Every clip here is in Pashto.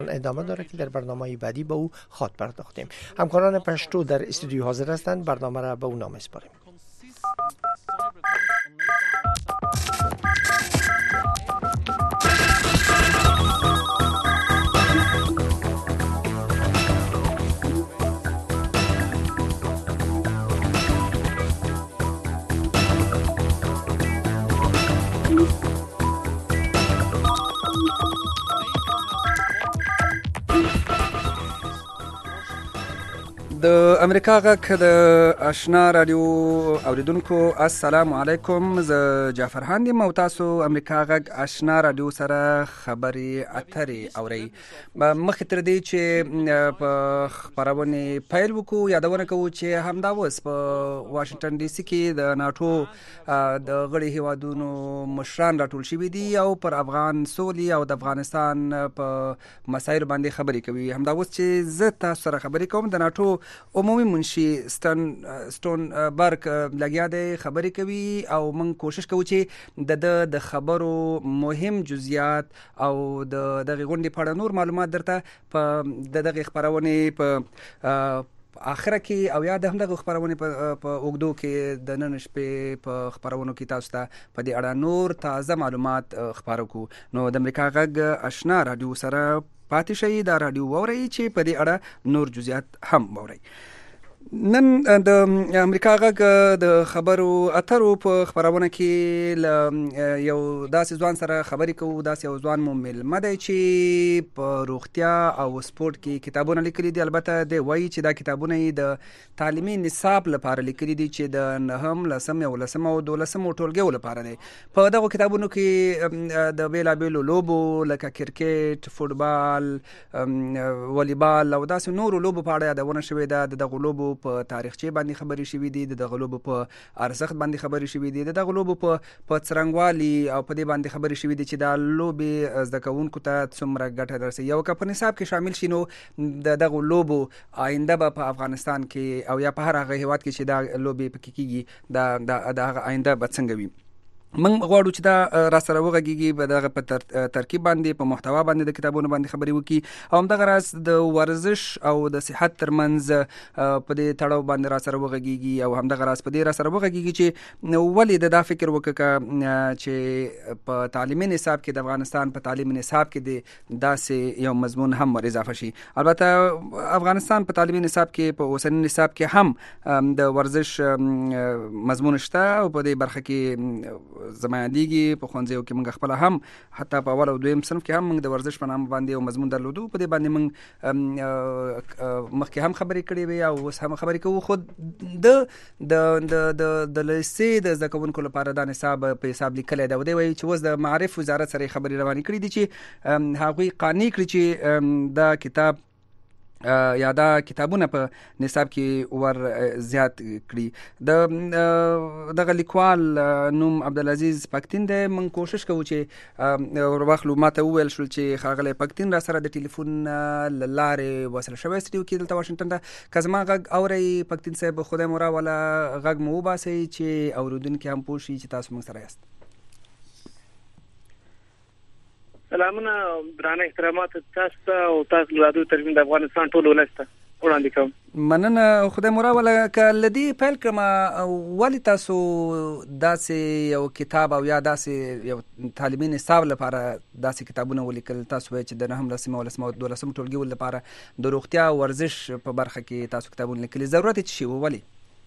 ادامه داره که در برنامه بعدی به او خواهد پرداختیم. همکاران پشتو در استودیو حاضر هستند، برنامه را به او نام می‌سپاریم. د امریکا غږ د آشنا رادیو اوریدونکو السلام علیکم. زه جعفر هاند یم او تاسو امریکا غږ آشنا رادیو سره خبرې اترې اورئ. مخکې تر دې چې په خپرونې پیل وکړو یادونه کوو چې همدا اوس په واشنګټن ډي سي کې د ناټو د غړي هیوادونو مشران راټول شوي دي او پر افغان سولې او د افغانستان په مسایلو باندې خبرې کوي. همدا اوس چې زه تاسو سره خبرې کوم د ناټو عمومي منشي سټون برګ لګیا دی خبرې کوي او موږ کوشش کوو چې د خبرو مهم جزئیات او د دغه غونډې په اړه نور معلومات درته په دغه خبرونه په اخره کې او یا د همدغه خبرونه په اوګدو کې د نن شپې په خبرونو کې تاسو ته په دې اړه نور تازه معلومات خبرو کو. نو د امریکا غږ آشنا رادیو سره پاتې شئ، دا رادیو واورئ چې په دې اړه نور جزئیات هم واورئ. نن د امریکا غږ د خبرو اترو په خبرونه کې یو داسې ځوان سره خبرې کوو. داسې یو ځوان مو میلمه دی چې په روغتیا او سپورت کې کتابونه لیکلي دي. البته دی وایي چې دا کتابونه یې د تعلیمي نصاب لپاره لیکلي دي چې د 9م، 10م، 11م او 12م ټولګیو لپاره دی. په دغه کتابونو کې د بیلابیلو لوبو لکه کرکټ، فوټبال، والیبال او داسې نورو لوبو په اړه یادونه شوې ده. دغه لوبو په تاریخچه باندې خبرې شوې دي، د غلوبو په ارزښت باندې خبرې شوې دي، د غلوبو په څرنګوالي او په دې باندې خبرې شوې دي چې دا لوبې زده کوونکو ته څومره ګټه درسي. یو که په نصاب کې شامل شي نو دغه لوبو آینده به په افغانستان کې او یا په هر هغه هیواد کې چې دا لوبې پکې کېږي دا هغه آینده به څنګه وي. من غواړو چې دا را سره وغږیږي په دغه په ترکیب باندې په محتوا باندې د کتابونو باندې خبرې وکړي او همدغه راز د ورزش او د صحت ترمنځ په دې تړاو باندې را سره وغږیږي او همدغه راز په دې را سره وغږیږي چې ولې دا فکر وکړه چې په تعلیمي نصاب کې د افغانستان په تعلیمي نصاب کې د داسې یو مضمون هم ور اضافه شي. البته افغانستان په تعلیمي نصاب کې په اوسنی نصاب کې هم د ورزش مضمون شته او په دې برخه کې زمایندګي په خوندزیو کې موږ خپل هم حتی په اول او دویم صنف کې هم موږ د ورزش په نام باندې یو مضمون درلودو. په دې باندې موږ مخکې هم خبرې کړې وي او اوس هم خبرې کوو. خو د لیسې د زده کوونکو لپاره دا نصاب په حساب لیکلی دی او دی وایي چې اوس د معارف وزارت سره خبرې روانې کړي دي چې هغوی قانع کړي چې دا کتاب یا دا کتابونه په نصاب کې ور زیات کړي. دغه لیکوال نوم عبدالعزیز پکتین دی. من کوشش کوو چې ورواخلو. ماته وویل شول چې ښاغلی پکتین را سره د ټلیفون له لارې وصل شوی سټډیو کې دلته واشنګټن ته. که زما غږ اورئ پکتین صاحب، خدای مو راوله غږ مو وباسئ چې اورېدونکي هم پوه شي چې تاسو موږ سره یاست. سلامونه درانه احترامات تاسو ته او تاسو له رادیو تلویزیون د افغانستان ټول ولس ته وړاندې کوم. مننه. خدای مو راوله. که له دې پیل کړم ولې تاسو داسې یو کتاب او یا داسې یو تعلیمي نصاب لپاره داسې کتابونه ولیکل؟ تاسو وایئ چې د 9م، 10م او 11م او 12م ټولګیو لپاره د روغتیا او ورزش په برخه کې تاسو کتابونه لیکلي. ضرورت یې څه شی و؟ ولې؟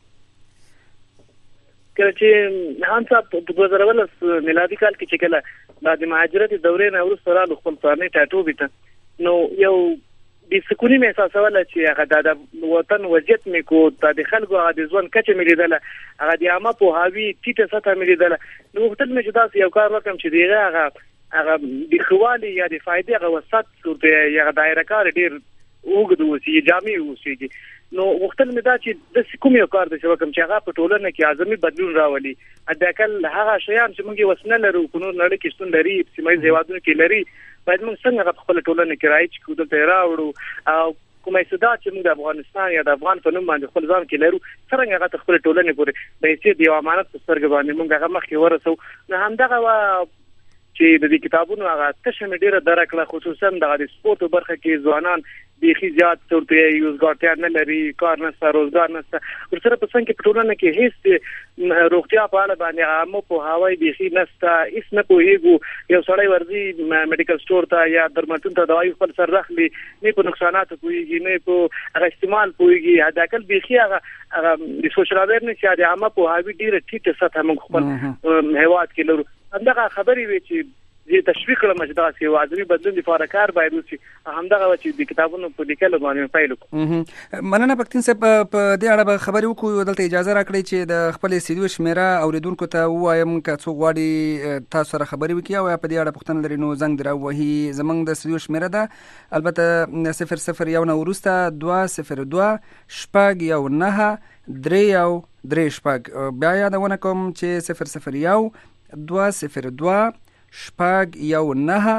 کله چې هان صاحب په 2019 میلادي کال کې چې کله بعد مهاجرت دورې نه وروسته رالو خپل پلانې ټاټوبې ته، نو یو د سکوني مې احساسوله چې هغه د وطن وضعیت مې کو د خلکو هغه د ژوند کچه مې لیدله، هغه د عامه پوهاوي ټیټه سطحه مې لیدله. نو غوښتل مې چې داسې یو کار وکړم چې د هغه د ښوالي یا د فایدې هغه وسط یا دایره کار ډېر اوږد اوسي، جامع اوسي. نو غوښتل مې دا چې د کوم یو کار د چې وکم چې هغه په ټولنه کې اعظمي بدلون راولي. ادکل هغه شیان چې موږ وسنه لرو په نور نړۍ کې شتون لري، په سیمه هیوادونو کې لري، باید موږ څنګه په خپل ټولنه کې راځي چې دلته راوړو او کومه استعداد چې موږ د افغانستان یا د افغان په نوم باندې خپل ځان کې لرو څنګه هغه خپل ټولنه پورې د هیڅ دی امانت په سترګې باندې موږ هغه مخکې ورسو. نو همدغه چې د دې کتابونو هغه تشه ډیره درکړه، خصوصا د سپورت برخه کې ځوانان بیخي زیات تورته یوزګارتیا نه لري، کار نشته، روزګار نشته. ورسره په څنګه په ټولنه کې هیڅ روغتیا په اړه باندې عامه په هواي بیخي نشته، هیڅ نه پوهیږو. یو سړی ورځي میډیکل سٹور ته یا درملتون ته دوايي خپل سر راخلي، نه په نقصانات پوهیږي، نه په هغه استعمال پوهیږي. هدا کل بیخي هغه د سوشل اویرنس یا د عامه په هواي ډیره ټیټه سطح موږ خپل هیواد کې لرو. همدغه خبرې وی چې زه تشویق کړم چې دا سی واضحي بدلون لپاره کار باید وشي. همدغه چې د کتابونو په لیکلو باندې پیل وکړو. مننه پښتون صاحب، په دې اړه به خبرې وکړو. دلته اجازه راکړئ چې د خپل استدیو شمیره اوریدونکو ته وایم که څوک غواړي تاسو سره خبرې وکړي او په دې اړه پوښتنه لري نو زنګ دراوهي. زمونږ د استدیو شمیره ده البته 001 نه وروسته 202 شپږ یو 9 3 شپږ. بیا یادونه کوم چې 001 202 شپږ یو 9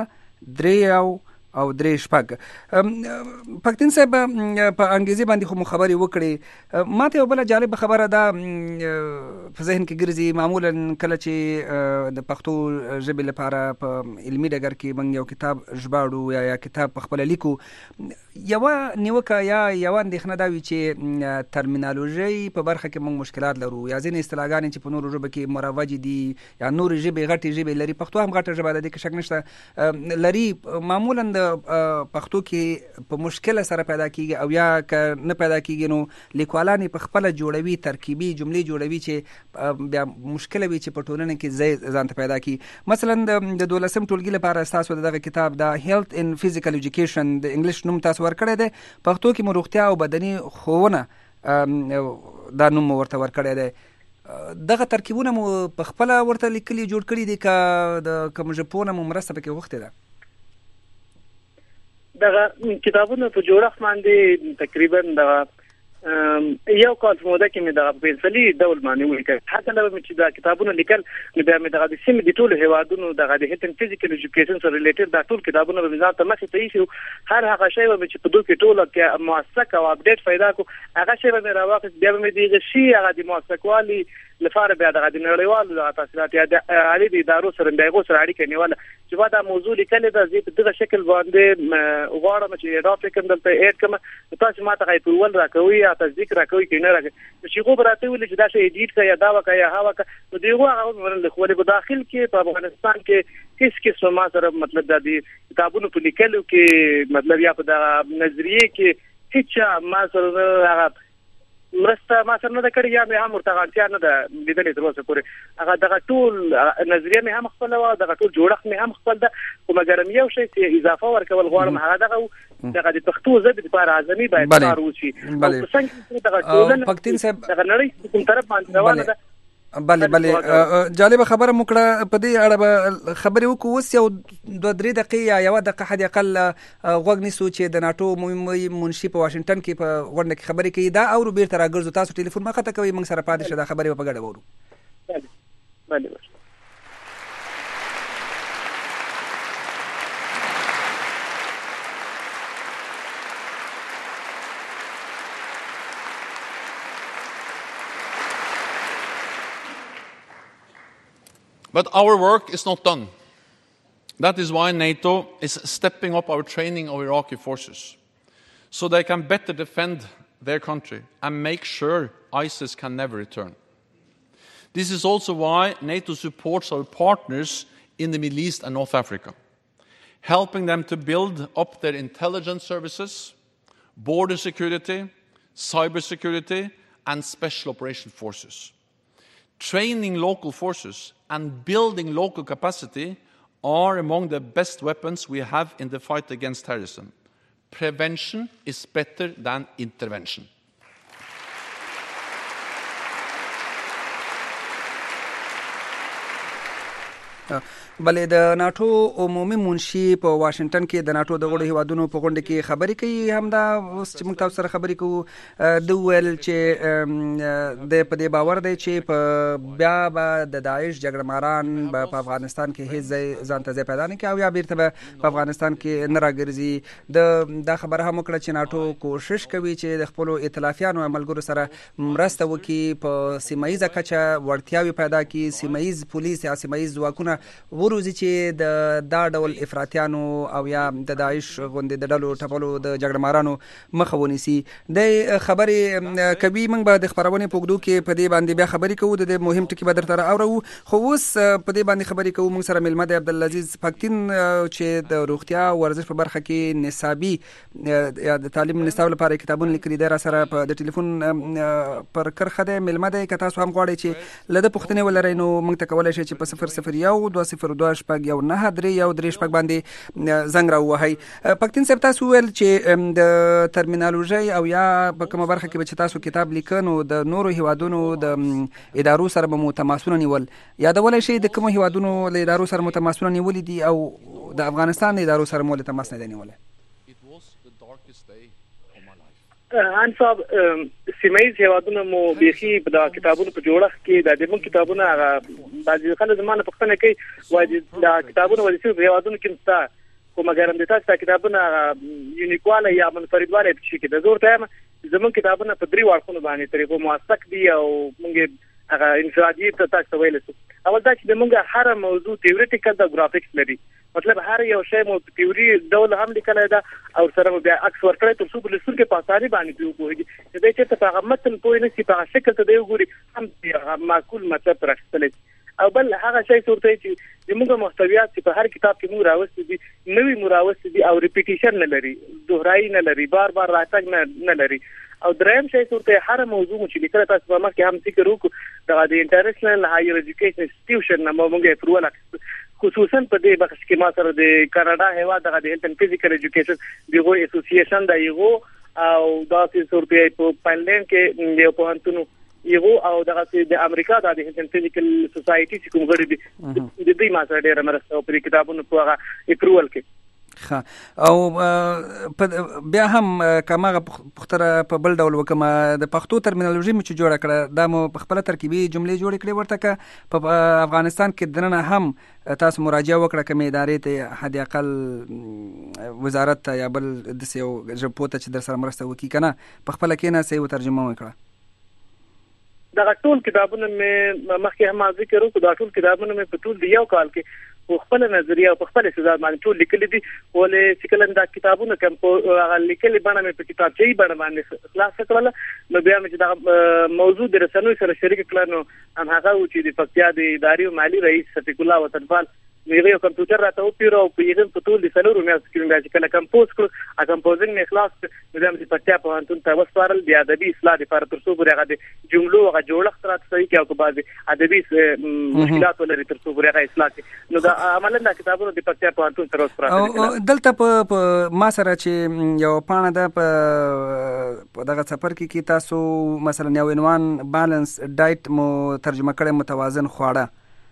3 شپږ. پښتون صاحب په انګریزي باندې خو خبرې وکړي. ماته یو بل جالب خبره ده په ذهن کې ګرځي. معمولا کله چې د پښتو ژبې لپاره په علمي ډګر کې موږ یو کتاب ژباړو یا کتاب په خپل لیکو، یو نیوکه یا یو اندېښنه دا وي چې ترمینالوژي په برخه کې موږ مشکلات لرو، یا ځینې اصطلاحګانې چې په نورو ژبو کې مروج دي یا نورې ژبې غټې ژبې لري. پښتو هم غټه ژبه ده، دې کې شک نشته لري. معمولا د پښتو کې په مشکل سره پیدا کیږي او یا که نه پیدا کیږي نو لیکوالان په خپل جوړوي، ترکیبي جملې جوړوي چې بیا مشکل وي چې په ټولنه کې ځان ته پیدا کی. مثلا د 12م ټولګي لپاره تاسو دغه کتاب د هیلث ان فزیکل ایجوکیشن د انګلیش نوم تاسو ورکړی دی، پښتو کې مو روغتیا او بدني ښوونه دا نوم ورته ورکړی دی. دغه ترکیبونه مو په خپل ورته لیکلي جوړ کړي دي که د کوم ژبپوهنه مو مرسته پکې غوښتې ده؟ دغه کتابونو په جوړښت باندې تقریبا د یو کال په موده کې مې د پنسلي ډول باندې ولیکل. حتی لو چې دا کتابونه لیکل نو بیا مې د سیمې د ټولو هیوادونو د هیلث اند فزیکل ایجوکیشن سره ریلیټډ دا ټول کتابونه به ځان ته مخې ته ایښي. هر هغه شی چې په دوی کې ټوله کې موثق او اپډیټ پیدا کو، هغه شی به مې راواخیست. بیا به مې دغه شی هغه د موثقوالي لپاره بیا د نړیوالو د تحصیلات یا د عالی ادارو سره دغه سره اړیکه نیول چې دا موضوع لیکل د دې دغه شکل باندې وغواړم چې اضافه کوم دلته اډ کوم. تاسو ماته غوښتل ول راکوي یا تصدیق راکوي کې نه راکوي چې خو براته ول چې دا شی ایډیټ کړه یا دا وکړه یا هوا کړه نو دیغه هغه ورل خو په داخل کې په افغانستان کې هیڅ کیسه ما سره مطلب د کتابونو په لیکلو کې مطلب یا په د نظریه کې هیڅ ما سره هغه مرسته ما سره نه د کړی یا مې هم ورته غلطیا نه ده لیدلې تر اوسه پورې. هغه دغه ټول نظریه مې هم خپل و، دغه ټول جوړښت مې هم خپل ده، خو مګر یو شی چې اضافه ورکول غواړم هغه دغه د پښتو ژبې لپاره اعظمي باید کار وشي. څنګه دغه ټولنه پښتون صاحب دغه نړۍ کوم طرف باندې روانه ده. بله جالب خبره مکړه. په دې اړه به خبرې وکړو. اوس یو 2-3 دقیقې یا یو دقیقه حد اقل غوږ نیسو چې د ناټو منشي په واشنگټن کې په غونډه کې خبرې کوي. دا اورو بیرته راګرځو. تاسو ټلیفون ما خطه کوي، موږ سره پاتې شه، دا خبرې په ګډه وورو. بله But our work is not done. That is why NATO is stepping up our training of Iraqi forces, so they can better defend their country and make sure ISIS can never return. This is also why NATO supports our partners in the Middle East and North Africa, helping them to build up their intelligence services, border security, cybersecurity, and special operation forces. Training local forces and building local capacity are among the best weapons we have in the fight against terrorism. Prevention is better than intervention. بلې د ناټو عمومي منشي په واشنگټن کې د ناټو د غړو هیوادونو په غونډه کې خبرې کوي. همدا اوس چې موږ تاسو سره خبرې کوو د ویل چې د په دې باور دی چې په بیا به د داعش جګړه ماران په افغانستان کې هیڅ ځان ته ځای پیدا نه کوي او یا بیرته به په افغانستان کې نه راګرځي. دا خبره هم وکړه چې ناټو کوشش کوي چې د خپلو ائتلافیانو ملګرو سره مرسته وکړي، په سیمه ییزه کچه وړتیاوې پیدا کړي، سیمه ییز پولیس یا سیمه ییز ځواکونه وروزي چې د دا ډول افراطیانو او یا د داعش غوندې د ډلو ټپلو د جګړه مارانو مخه ونیسي. د خبرې کوي موږ به د خبرونې په اوږدو کې په دې باندې بیا خبرې کوو، د مهم ټکي به درته اورو. خو اوس په دې باندې خبرې کوو. موږ سره مېلمه دی عبدالعزیز پښتین چې د روغتیا ورزش په برخه کې نصابي یا د تعلیم نصاب لپاره کتابونه لیکلي دی، را سره په د ټلیفون پر کرخه دی. مېلمه دی، که تاسو هم غواړئ چې له ده پوښتنې ولرئ نو موږ ته کولی شئ چې په 001-202-6-193 باندې زنګ راووهئ. پښتین صاحب، تاسو وویل چې د ترمینالوژۍ او یا په کومه برخه کې به چې تاسو کتاب لیکه نو د نورو هیوادونو د ادارو سره به مو تماسونه نیول. یادولی شئ د کومو هیوادونو له ادارو سره مو تماسونه نیولي دي او د افغانستان د ادارو سره مو له تماس نه دی نیولی؟ ان صاحب سیمایي هیوادونو مو بیخي د کتابونو په جوړښت کې د دې کتابونو هغه بعضې خلک زمانه پوښتنه کوي وایي د کتابونو ولې هیوادونو کې نشته، خو مګر هم د تاسو کتابونه یونیکواله یا منفردواله پکې کې د زور ټایم زموږ کتابونه په 3 واړخونو باندې طریقو موثق دي او موږ هغه انفرادي ته تاسو ویل شو. اول دا چې موږ هر موضوع تیوریټیکل دا ګرافیکس لري، مطلب هر یو شی مو تیوري ډول هم لیکلای دا او سره بیا عکس ورکړی تر څو په لسون کې پاساري باندې پیوږي چې دا چې په هغه متن پوه نه سي په شکل ته دی وګوري هم معقول مطلب راستلی. او بل هغه شی صورت چې موږ محتویات چې په هر کتاب کې موږ راوستي دي نوې مراوستي دي او ریپیټیشن نه لري، دوهرایي نه لري، بار بار راتګ نه لري. او دریم شی صورت هر موضوع چې لیکل تاسو په مخ کې هم ذکر وکړو د انټرنیشنل هایر ایجوکیشن انسټیټیوشن نه موږ اپروول خصوصا په دې بخش کې ما سره د کاناډا هیواد د هیلث اند فزیکل ایجوکیشن دغه اسوسییشن د یو او د صورت په پاینلند کې یو پوهنتون یو او د امریکا د هیلث اند فزیکل سوسایټي چې کوم غړي دي د دې ما سره ډېر مرسته او په کتابونو په هغه اپروول کې او بیا هم کماغه پختره په بل ډول وکما د پښتو ترمینالوژي مو چې جوړه کړه دا مو په خپل ترکیبي جملې جوړې کړې ورته که په افغانستان کې دننه هم تاسو مراجعه وکړه کومې ادارې ته حد اقل وزارت ته یا بل داسې یو ژبپوه ته چې در سره مرسته وکړي که نه په خپله کښېناستئ وترجمه وکړه؟ دغه ټول کتابونه مې مخکې هم ذکر وکړو، دا ټول کتابونه مې په ټول د یو کال کې په خپل نظریه او په خپل استعداد باندې ټول لیکلي دي. ولې چې کله دا کتابونه کوم هغه لیکلي باندې مې په کتابچې باندې باندې خلاص کړل نو بیا مې چې دا موضوع د رسنیو سره شریک کړل نو هم هغه و چې د پکتیا د ادارې او مالی رئیس صفیق الله وطنپال میغه یو کمپیوټر راته وپیرو او په یوه په ټول د سلورو میاشتو کې مې چې کله کمپوز کړ ا کمپوزینګ مې خلاص نو هم چې پکتیا په انتون ته وسپارل بیا د ادبي اصلاح لپاره تر څو هغه د جملو هغه جوړښت راته صحیح کې او په بعض ادبي مشکلات ولري تر څو هغه اصلاح کې نو دا عملاً د کتابونو د پکتیا په انتون تر اوسه پراته دلته په ما سره چې یو پاڼه ده په دغه سفر کې تاسو مثلا یو عنوان بالانس ډایټ مو ترجمه کړی متوازن خواړه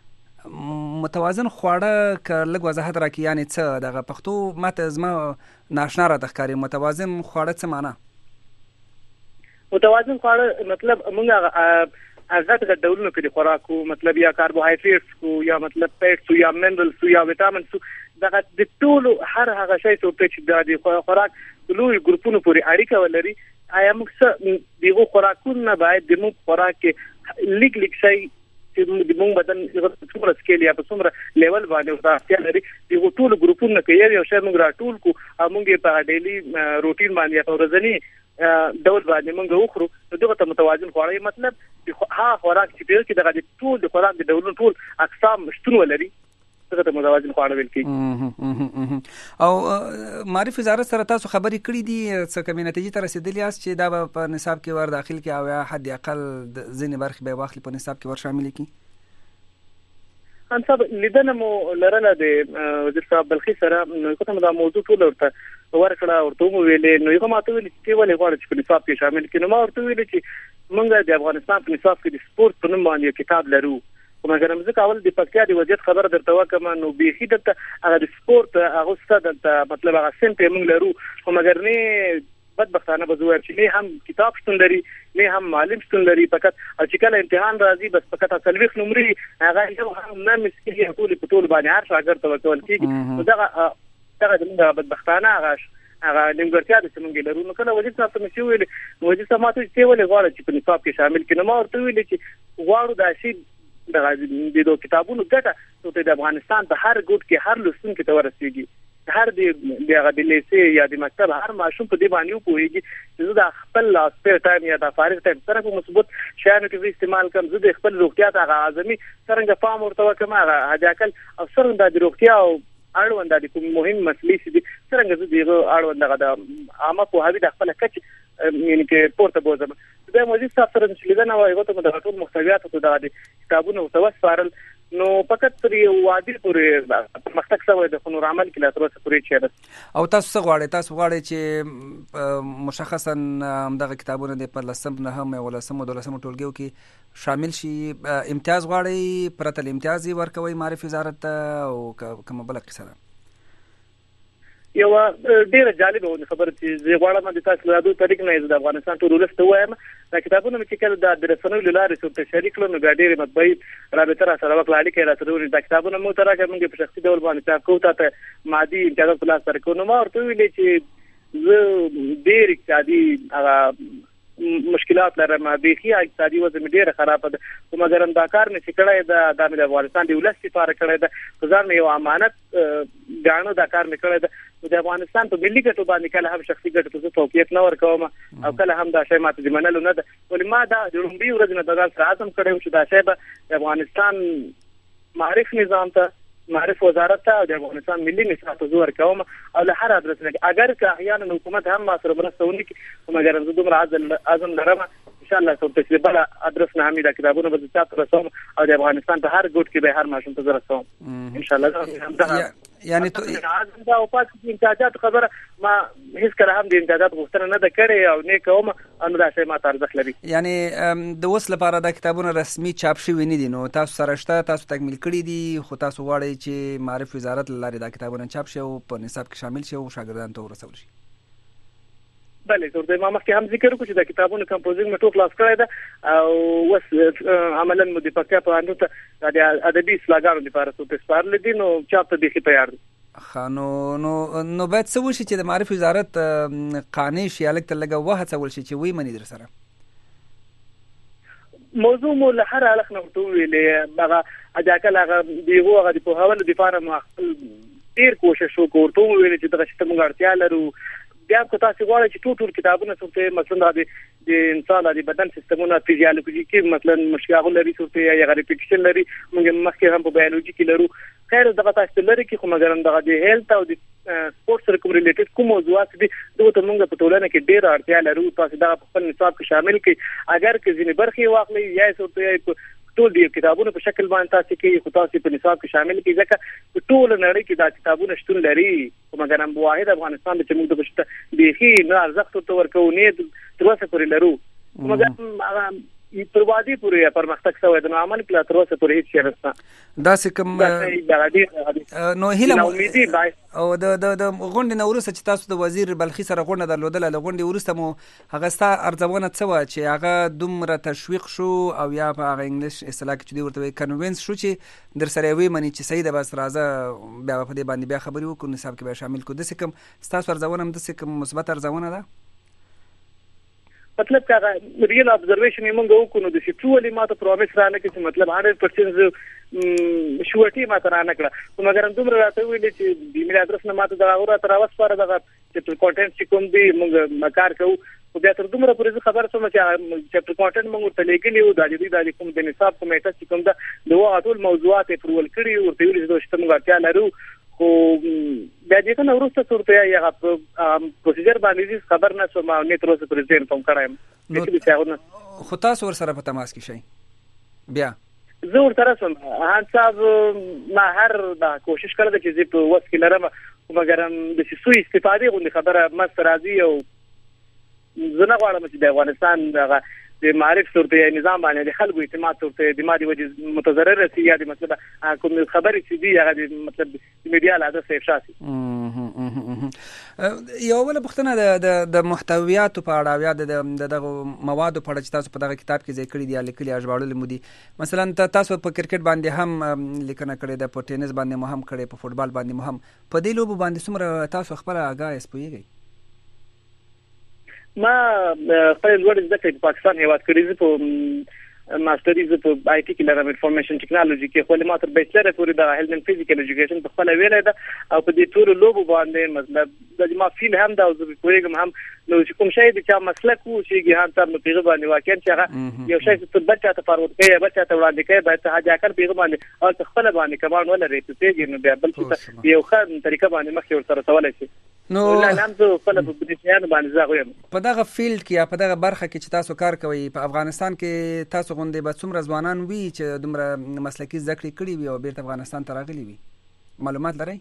که لږ وضاحت راکړي یعنې څه دغه پښتو ماته زما ناشنا راته ښکاري متوازن خواړه څه معنا؟ متوازن خواړه مطلب موږ غټ ډولونه په دې خوراکو مطلب یا کاربوهایډریټس کو یا مطلب پیټس یا منرالز یا ویټامینز دغه د ټولو هر هغه شی چې د خوراک لوی ګروپونو پورې اړیکه ولري. آیا موږ دغه خوراکونه باید د موږ خوراک کې لیک شي چې موږ بدن څومره سکیل یا په څومره لیول باندې ورته لري د ټولو ګروپونو کې یو شی موږ راټول کو او موږ په ډیلی روټین باندې یا ورځنی ډول باندې موږ وخورو دغه ته متوازن خواړه مطلب ها خوراک چې دغه ټول د خوراک د ډولونو ټول اقسام شتون ولري دغه ته متوازن خواړه ویل کیږي. او معرفت وزارت سره تاسو خبرې کړې دي څه کومې نتیجې ته رسیدلی یاست چې دا په نصاب کې ور داخل کې او یا حد اقل ځینې برخې به واخلي په نصاب کې ور شامل کړي؟ ان صاحب لیدنه مو لرله د وزیر صاحب بلخي سره نو کومه دا موضوع ټول ورته ورکړه ورته مو ویلې نو یو ماته ویل چې ولې غواړي چې په نصاب کې شامل کړي. نو ما ورته ویل چې موږ د افغانستان په نصاب کې د سپورت په نوم باندې کتاب لرو مګر موږ کول د پکتیا د وضعیت خبر درته وکم نو به هیڅ هغه د سپورت هغه ستاسو مطلب هغه سنت موږ لرو خو مګر نه بدبختانه به زوړ چې نه هم کتاب شتون لري نه هم معلم شتون لري فقط چې کله امتحان راځي بس فقط تلويخ نمرې هغه یو هم نه مسکي ټول په ټول باندې هر شاګرد ته ورکول کیږي دغه د بدبختانه هغه نیمګړتیا د څنګه لرو نو کله وجه تاسو مې ویل وجه سماته چې ولې غواړي چې په نصاب کې شامل کړي نو ما ورته ویل چې غواړو دا شی د کتابونو ګټه ته د افغانستان په هر ګوټ کې هر لوستونکي ته ورسیږي، هر د لیسې یا د مکتب هر ماشوم په دې باندې پوهیږي چې زه د خپل سپیر ټایم یا د فارغ ټایم سره په مثبت شیانو کې استعمال کوم، زه د خپل روغتیا ته اعظمي څنګه پام ورته وکم، هغه حداقل او څنګه د روغتیا او اړوند د کوم مهم مسلې چې څنګه زه دغه اړوند د عامه پوهاوی د خپل کچ یعنی کې پورته بوزم. د موجود صاحب سره چې لیدنه وایي غوته د ټول محتویات ته د کتابونو توسفارل نو فقط پر یو وادي پورې مختک سوی د خنور عمل کې لا تر اوسه پورې چیرې. او تاسو څه غواړئ چې مشخصا دغه کتابونه د 15 نهم او 12 ټولګیو کې شامل شي؟ امتیاز غواړئ پرته امتیاز ورکوي معرفي وزارت او کومه بل قصه ده؟ یو ډیره جالب خبره چې زه غواړم د تاسو له دوه طریق نه د افغانستان ټول ولست وایم دا کتابونه چې کله د رسنیو لارې څخه شریک کړو نو ډیره مطبوعي رابطه را سره وکړه اړیکې را سره د کتابونو مو تر هغه موږ په شخصي ډول باندې تاسو ته مادي امتیازات په لاس ورکړو. نو ما ورته ویلې چې زه ډیر اقتصادي مشکلات لرم، بیخي اقتصادي وضع ډیره خراب ده، مګر دا کار نه کړی د افغانستان د ولست لپاره کړی ده، ځان یو امانت غاڼو دا کار نه کړی ده، د افغانستان په ملي ګټو باندې کله هم شخصي ګټو ته توقیف نه ورکوم او کله هم دا شی ماته د منلو نه ده، ولې ما دا د لومبي ورځ نه د ځان عزم کړی چې دا شی به د افغانستان معرف نظام ته معرف وزارت ته د افغانستان ملي نصاب ته زور کوم او له هر ادرس نه اگر که احیانا حکومت هم ما سره مرسته ونکړي مګر زه دومره عزم لرم ان شاء الله څو ته بل ادرس نه هم د کتابونو به تاسو رسوم او د افغانستان په هر ګوټ کې به هر ماشوم ته رسوم ان شاء الله. یعنی تو عزم دا او پاتې امتیازات خبره ما هیڅ کله هم د امتیازات غوښتنه نه ده کړې او نه کوم ان دا شی ما ته ارزښت لري. یعنی د اوس لپاره د کتابونو رسمي چاپ شوی نه دي، نو تاسو سره شته، تاسو تکمیل کړی دي، خو تاسو غواړئ چې معرف وزارت لاره د کتابونو چاپ شي او په نصاب کې شامل شي او شاګردانو ته ورسول شي. بله ورته ما مخکې هم ذکر وکړ چې د کتابونو کمپوزینګ مې ټول خلاص کړی ده او وس عملاً مو د پکا په اندو ته د ادبي اصلاحګانو لپاره څه سپارل دي نو چاپ ته به تیار دي. نو باید څه وشي چې د معرف وزارت قانع شي الک ته لګه وهڅول شي چې وی منی در سره موضوع مو له هر اړخ نه ویلې هغه اجاکل هغه دیغه هغه د په حواله د لپاره ما ډیر کوشش وکړ ته ویلې چې دغه شته موږ اړتیا لرو. بیا که تاسو غواړئ چې ټول کتابونه څه مثلا د انسان د بدن سیستمونه فزیولوژي کې مثلا مشکل لري څه یا ریپیټیشن لري موږ مخکې هم په بیولوژي کې لرو خیر دغه تاسو لري کې خو مګر دغه د هیلث او د سپورت سره کوم ریلیټډ کوم موضوعات دي دوی موږ په ټولنه کې ډیر اړتیا لرو تاسو دا په خپل نصاب کې شامل کړئ اگر که ځینې برخې واخلئ یا څه ټول دې کتابونو په شکل باندې تاسو کې خو تاسو په نصاب کې شامل کړئ ځکه ټول نړۍ کې دا کتابونه شتون لري مګر هم واحد افغانستان چې موږ د بشته بيخي نه ارزښت تو ورکو نه تر اوسه پورې لرو مګر تر وادي پورې پرمختګ شوی د عمل کې تر اوسه پورې هیڅ نشته دا څه کوم نو هیله او د غونډې نورسته چې تاسو د وزیر بلخي سره غونډه درلودله د غونډې ورسته مو هغه ستا ارزونه څه و چې هغه دومره تشویق شو او یا په هغه انګلیش اصطلاح کې چې دی ورته کنوینس شو چې در سره وی منی چې صحیح ده بس راځه بیا په دې باندې بیا خبرې وکړو نصاب کې به شامل کو د څه کوم تاسو ارزونه هم د څه کوم مثبت ارزونه ده مطلب کا ریل ابزرویشن موږ وکړو د شټولي ماته پرومیس را نه کړي مطلب 100% شورټي ماته را نه کړه مګر دومره راته ویل چې د ایمیل ادرس نه ماته دا غوړه تر اوس پر دغه چې کنټنټ چې کوم دی موږ کار کوو خو بیا تر دومره پورې خبر سم چې چپټر کنټنټ موږ ته لیکلی و د دې کوم د نصاب کمیټه چې کوم دا د ټول موضوعات پرول کړي او ته ویل چې دوه موږ اتیا لرو خو بیا دې ته ورسته صورت یا پروسیجر باندې خبر نه شو ما نه تر اوسه پرې ځم کړم خو تاسو ور سره په تماس کې شئ بیا زه ور سره سم هان صاحب ما هر دا کوشش کړل چې زه په وس کې لرم مګر د سوء استفادې غوښنه خبره مست راځي او زه نه غواړم چې د افغانستان دغه د معرف صورت یا نظام باندې د خلکو اعتماد صورت د مادي وجه متضرر شي یا د مطلب کوم خبرې چې دی هغه د مطلب میډیا له عادت افشا شي. یو بل پوښتنه د محتویاتو په اړه یا د دغه موادو په اړه چې تاسو په دغه کتاب کې ذکر کړی دی لیکلي اژباړل مو دي مثلا تاسو په کرکټ باندې هم لیکنه کړې ده په ټینس باندې مو هم کړې په فوټبال باندې مو هم په دې لوبو باندې څومره تاسو خپل آگاه اسپويږئ ما خپل ورځ د پاکستان هیواد کړی په ماستریز په آی ټي کې لرم انفارمیشن ټیکنالوژي کې خو ما تر بیچلر پورې د هیلث اند فزیکل ایجوکیشن په خپل ویلې ده او په دې ټول لوبو باندې مطلب د ما فیل هم دا او زه پوهیږم هم نو چې کوم شی د چا مسلک وو چې ګهان تر نو پیغه باندې واقعا چې هغه یو شی چې بچا ته فارورډ کوي بچا ته وړاندې کوي باید ته حاجه کړ پیغه باندې او خپل باندې کمان ولري په پیږي نو بیا بل څه یو ښه طریقه باندې مخکې ورسره سوالای شي نو لامزه خپل په بریټانیا باندې زغویم په دغه فیلډ کې یا په دغه برخه کې چې تاسو کار کوي په افغانستان کې تاسو غونډې به څومره ځوانان وي چې دومره مسلکي زده کړې کړي وي او بیرته افغانستان ته راغلي وي معلومات لرئ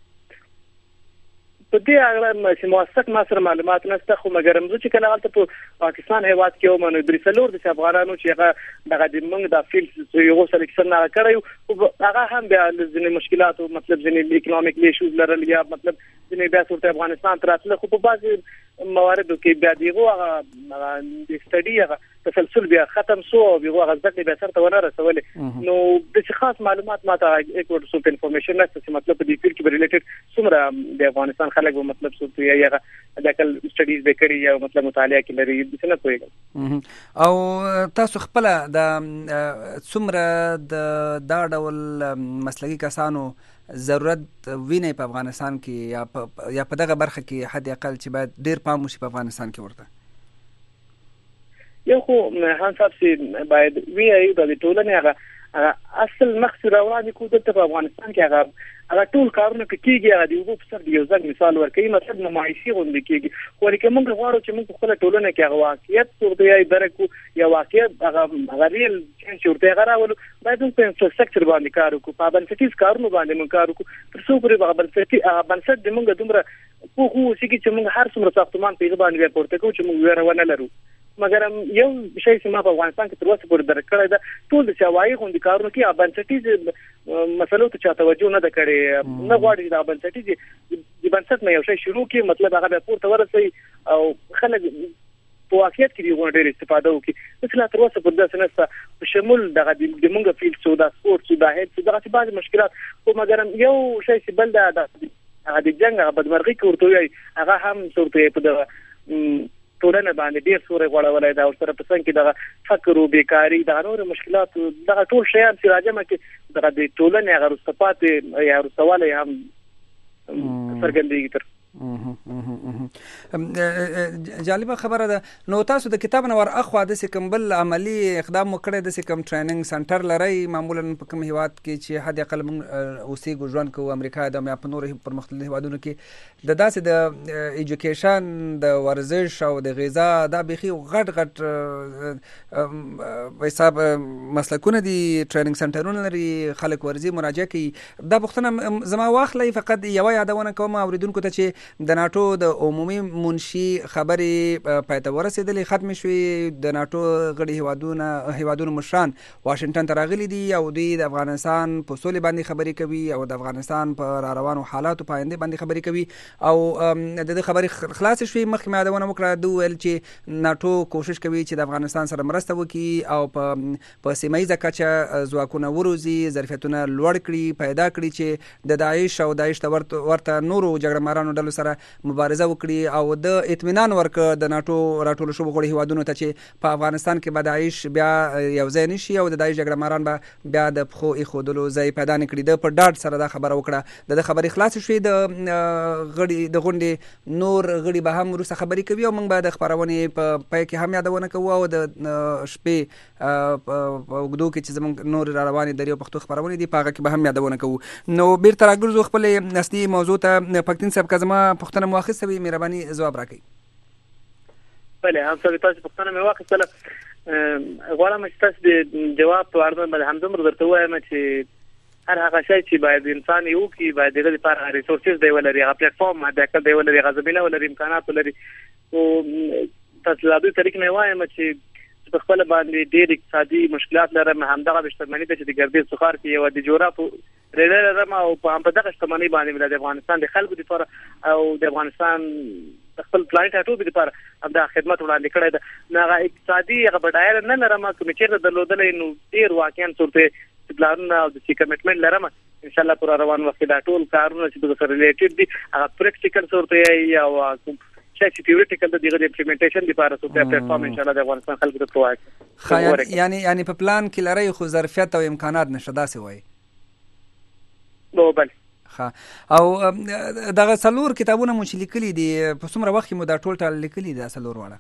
په دې اړه چې موثق ما سره معلومات نشته خو مګر موږ چې کله غلطه په پاکستان هیواد کې ومنو درې څلور د افغانانو چې هغه دغه د موږ د فیلډ یو سلیکشن نه کړیو هغه هم بیا د مشکلاتو مطلب ځینې اکونومیک ایشوز لرل یا مطلب ځینې بیا صورت افغانستان تر اصله خو په بعضي مواردو کې بیا دیغه هغه د سټډي هغه تسلسل بیا ختم سو او هغه ځکه به سره ونه رسولې نو د خاص معلومات ماته ایکورډ سو انفارمیشن نشته چې مطلب په دې فیلډ کې ریلیټډ څومره د افغانستان خلک به مطلب څه یا هغه د کل سټډیز به کړی یا مطلب مطالعه کې لري څه نه کوي او تاسو خپل د څومره د دا ډول مسلکي کسانو ضرورت ویني په افغانستان کې یا په دغه برخه کې حد اقل چې باید ډیر پام وشي په افغانستان کې ورته یو خو هان صاحب سي باید وی ای د ټولنې هغه اصل مقصد راوړاندې کو د افغانستان کې هغه ټول کارونه کیږي هغه دی وګ په سر دی یو ځل مثال ورکړي مطلب نمایشي غونډه کیږي خو لکه موږ غواړو چې موږ خپل ټولنه کې هغه واقعیت صورتي درکو یا واقعیت هغه ریل چې صورتي غراولو باید په انفراستراکچر باندې کار وکړو په بنسټیز کارونه باندې موږ کار وکړو تر څو پورې بنسټ د موږ دومره خو چې موږ هر څومره ساختمان په باندې ورته کوو چې موږ ورونه لرو مګر یو شی چې ما په افغانستان کې تر اوسه پورې درکړی دا ټول د چوایي غونډې کارونه کې بنسټیز مسلو ته چا توجه نه کړي نه غواړي دا بنسټیز د بنسټ نه یو شی شروع کی مطلب هغه به پورته ورسي او خلک په واقعیت کې یو ډېر استفاده وکړي مثلا تر اوسه په داسې نسته په شمول دغه د موږ فیلډ سودا سپورت سودا هیڅ دغه بعض مشکلات خو مګر یو شی چې بل د جنگ بدمرغي کوي هغه هم صورت په ټولنه باندې ډیر سوري غوړولای دا او سره په څنګه کې د فقر او بیکاری د نور مشکلات د ټول شیان چې راځم کې د ټولنې هغه رسپات یا رسواله هم څرګندېږي تر جالبه خبره ده نو تاسو د کتاب نور اخوا د سکمبل عملی اقدام وکړی د سکم ټریننګ سنټر لري معمولا په کوم هیواد کې چې حد اقل اوسېږو ژوند کوو امریکا د یا په نور پرمختللي هیوادونو کې د داسې د ایجوکیشن د ورزش او د غذا دا بيخي غټ حساب مسلکونه دي ټریننګ سنټرونه لري خلک ورزي مراجعه کوي دا پوښتنه زما واخلي فقط یو یادونه کوم اوریدونکو ته چې د ناتو د عمومي منشي خبرې پایته ورسېدلې ختم شوې د ناتو غړي هیوادونو مشران واشنگټن ته راغلي دي او دوی د افغانستان په سولې باندې خبرې کوي او د افغانستان په روانو حالاتو په آینده باندې خبرې کوي او د خبرې خلاص شوې مخکې ما یادونه وکړه دوی ویل چې ناتو کوشش کوي چې د افغانستان سره مرسته وکړي او په سیمه ییزه کچه ځواکونه وروزي ظرفیتونه لوړ کړي پیدا کړي چې د داعش او داعش ورته نورو جګړه مارانو ډلو سره مبارزه وکړي او د اطمینان ورکړه د ناتو راټول شو غړي هیوادونو ته چې په افغانستان کې به داعش بیا یو ځای نشي او د داعش جګړه ماران به بیا د خو ایخودلو ځای پیدا نه کړي د په ډاډ سره دا خبره وکړه د خبرې خلاص شوې د غړي د غونډې نور غړي به هم وروسته خبرې کوي او موږ به د خبرونې په پای کې هم یادونه کوو او د شپې په وګړو کې چې زموږ نور روانې درې پښتو خبرونه دي په هغه کې به هم یادونه کوو نو بیرته راګرځو خپل اصلي موضوع ته پښتون صاحب کزما پښتنه مواخصه وي مهرباني جواب راکړئ بله هم تاسو پښتنه مواخصه غواړم چې تاسو د جواب په اړه باندې همدومره درته وایم چې هر هغه شی چې باید انسان یو کې باید دغه لپاره ریسورسز دی ولري هغه پلیټ فارم باندې کله دی ولري غزبینه ولري امکانات ولري او تاسو لا دوی طریق نه وایم چې په خپل باندې ډېر اقتصادي مشکلات لرم همدغه بشتمنی ته چې د ګردې سخار کې یو د جورا ریلر رما او په دغه شتمنۍ باندې د افغانستان د خلکو لپاره او د افغانستان خپل پلانټ اټو لپاره د خدمت وړاندې کړی ده نه اقتصادي غبډایل نه لرم کوم چې درلودلې نو ډیر واقعا صورت پلان او د کمیټمنټ لرم ان شاء الله پر روان وخت دا ټول کارونه چې د سره ریلیټډ دي هغه پریکټیکل صورت یا شای چې تیورټیکل د دغه امپلیمنټیشن لپاره څو پلیټ فارم ان شاء الله د افغانستان خلکو ته پرووایډ یعنی په پلان کې لري خو ظرفیت او امکانات نشته داسې وایي. نو بل او دغه څلور کتابونه مو چې لیکلي دي په څومره وخت کې مو دا ټول لیکلي دي څلور واړه؟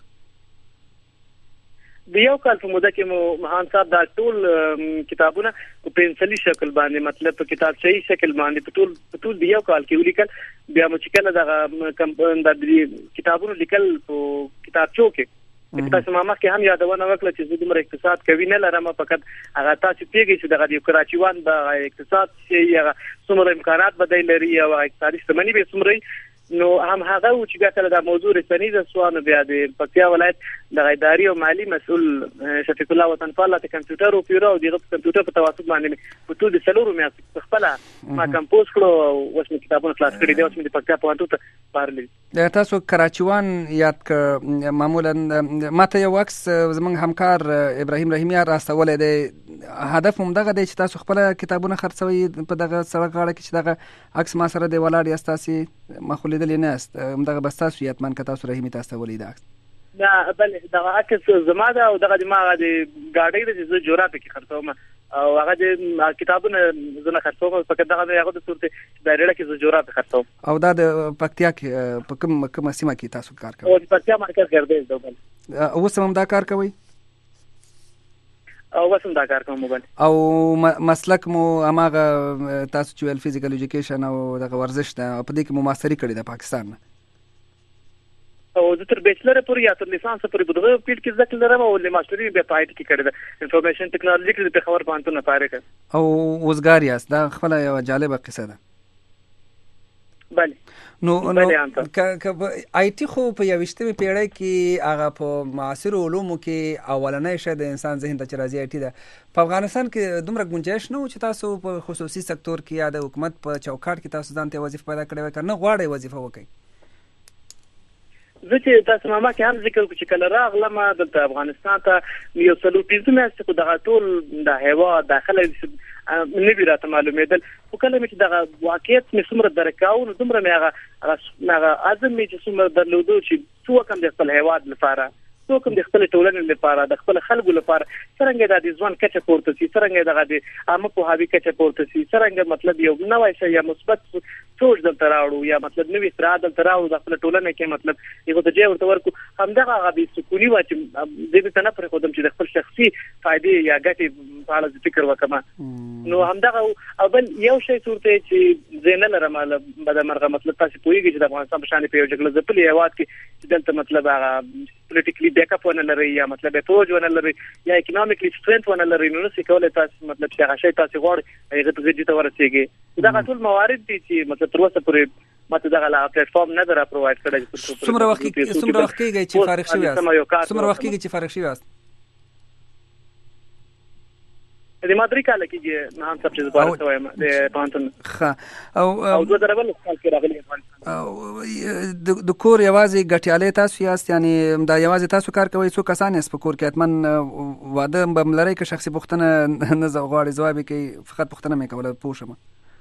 د یو کال په موده کې مو مهان صاحب دا ټول کتابونه په پنسلي شکل باندې مطلب په کتابچه‌ای شکل باندې په ټول د یو کال کې ولیکل. بیا مو چې کله دغه د کتابونو لیکل په کتابچو کې تاسو ما مخکې هم یادونه وکړه چې زه دومره اقتصاد کوي نه لرم، فقط هغه تاسو پیږئ چې دغه د کراچیوان د اقتصاد چې هغه څومره امکانات بدای لري او اقتصادي شتمنۍ به څومره نو هم هغه و چې بیا کله د موضوع رسنیزه سوانو بیا د پکتیا ولایت د اداري او مالی مسؤل شفیق الله وطنپال ته کمپیوټر او پیرو د کمپیوټر په توسط باندې په ټول د سلورو میاشتو خپل ما کمپوز کړو او اوس مې کتابونه خلاص کړي دي. اوس مې د پکتیا په وانټو ته بارلې. تاسو کراچیوان یاد ک معمولا ماته یو عکس زمونږ همکار ابراهیم رحیمی راستولې دی، هدف هم دغه دی چې تاسو خپل کتابونه خرڅوي په دغه سړک غاړه کې چې دغه عکس ما سره دی ولاړ یاست تاسو مخولې دلې نه است دغه بس تاسو یاتمن ک تاسو رحیمی تاسو ولید عکس دا بل دغه عکس زما دا او دغه ما د گاډۍ د زو جوړه په کې خرڅوم او هغه د کتابونه زنه خرڅوم فقط دغه هغه د صورت د ریړه کې زو جوړه په خرڅوم. او دا د پکتیا کې په کوم سیمه کې تاسو کار کوئ؟ او د پکتیا مرکز ګرځي دوبل. او سم دا کار کوي؟ او وسم دا کار کوم موبایل. او مسلک مو اماغه تاسو چې ول فزیکل ایجوکیشن او دغه ورزش ته په دې کې مو ماستری کړی د پاکستان نه؟ او د تر بیچلر پورې یا تر لیسانس پورې په دغه فیلډ کې ذکر لرم او د ماستری بیا پای کې کړی د انفارمیشن ټیکنالوژي کې د خبر پانتو نه پاره کړ. او وزګار یاست، دا خپل یو جالبه قصه ده. بله. نو آی ټی خو په 21مې پیړۍ کې هغه په معاصر علومو کې اولنۍ شی د انسان ذهن ته چې راځي آی ټی ده. په افغانستان کې دومره گنجائش نه و چې تاسو په خصوصي سکتور کې یا د حکومت په چوکاټ کې تاسو ځان ته وظیفه پیدا کړې وای کنه غواړئ وظیفه وکړئ؟ زه چې تاسو ما کې هم ذکر کوم چې کله راغلم دلته افغانستان ته یو څلور پنځه میاشتې خو دغه ټول د هوا داخله نه وی راته معلومېدل. خو کله مې چې دغه واقعیت مې څومره درک کاوه نو دومره مې هغه عزم مې چې څومره درلودو چې څو کم د خپل هیواد لپاره څو کوم د خپل ټولنې لپاره د خپل خلکو لپاره څنګه د ځوان کچه پورته شي، څنګه دغه د عامه پوهاوي کچه پورته شي، څنګه مطلب یو نوې شی یا مثبت سوچ دلته راوړو یا مطلب نوې اختراع دلته راوړو د خپل ټولنې کې مطلب یو د جې ورته ورکو همدغه غبي سکونی و چې د دې تنه پر خودم چې د خپل شخصي فائدې یا ګټې په اړه فکر وکم. نو همدغه او بل یو شی صورت چې زینه لرم بده مرغه مطلب تاسو پوهیږئ چې د افغانستان په شان په یو جګړه ځپلې هیواد کې دلته مطلب هغه پولیټیکلی بیک اپ ونه لري یا مطلب فوج ونه لري یا اکونومیکلی سترنث ونه لري نو څه کولای تاسو مطلب چې هغه شی تاسو غواړئ هغه ته ځي ته ورسیږي. دا ټول موارد دي چې مطلب تر اوسه پورې ماته دغه لا پلیټ فارم نه درا پرووایډ کړی. څومره وخت کېږي چې فارغ شوی یاست؟ څومره وخت کېږي چې فارغ شوی یاست؟ د مادری کال کې نه هم څه چې زبر وایم د پانتون او 2000 کال کې راغلی او د کور یوازې ګټیالې تاسو یاست، یعنی دا یوازې تاسو کار کوئ؟ څو کسان یاست په کور کې؟ اتمن واده به ملرئ که شخصي پوښتنه نه غواړئ ځواب یې کوي؟ فقط پوښتنه مې کوله پوه شم.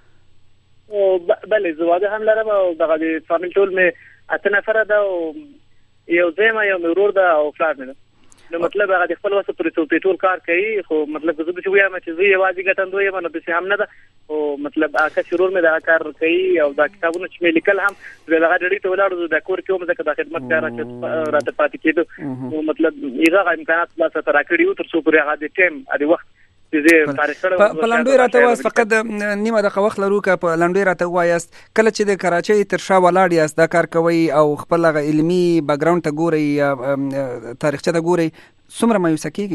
بله زه واده هم لرم او دغه د فامیل ټول مې 8 نفره ده او یو زما یو ورور ده او پلار مې ده. نو مطلب هغه د خپل وسه پرې ټول کار کوي خو مطلب زه به وایم چې زه یوازې ګټندوی یم نو د هم نه ده او مطلب هغه شروع مې دا کار کوي او دا کتابونه چې مې لیکل هم دغه ډېری ته ولاړو د کور کې هم ځکه د خدمت کار راته پاتې کېدو نو مطلب هغه امکانات لا سره راکړیو تر څو پورې هغه د ټیم د وخت په لنډوي راته وایاست فقط نیمه دقیقه وخت لرو که په لنډوي راته وایاست کله چې د کراچۍ تر شا ولاړ یاست دا کار کوئ او خپل هغه علمي بیکګراوند ته ګورئ یا تاریخچه ته ګورئ څومره مایوسه کېږئ؟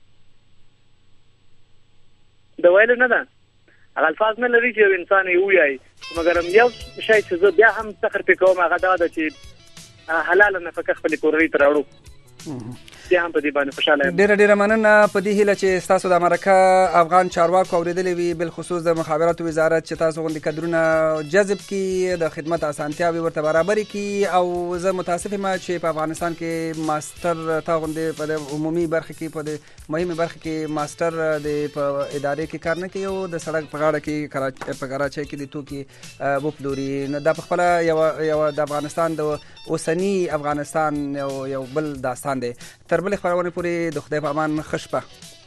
د ویلو نه ده هغه الفاظ نه لري چې انسان یې ووایي مګر یو شی چې زه بیا هم فخر پرې کوم هغه دا ده چې حلاله نفقه خپلې کورنۍ ته راوړو. بیا هم په دې باندې خوشاله یم. ډېره مننه. په دې هیله چې ستاسو د امریکا افغان چارواکو اورېدلې وي، بالخصوص د مخابراتو وزارت چې تاسو غوندې کدرونه جذب کړي، د خدمت اسانتیاوې ورته برابرې کړي. او زه متاسف یم چې په افغانستان کې ماستر تا غوندې په د عمومي برخه کې، په د مهمه برخه کې ماستر د په ادارې کې کار نه کوي او د سړک په غاړه کې په کراچۍ کې د توکي وپلوري. نو دا په خپله یو د افغانستان د اوسني افغانستان یو بل داستان دی. تر بلې خپرونې پورې د خدای په امان، ښه شپه.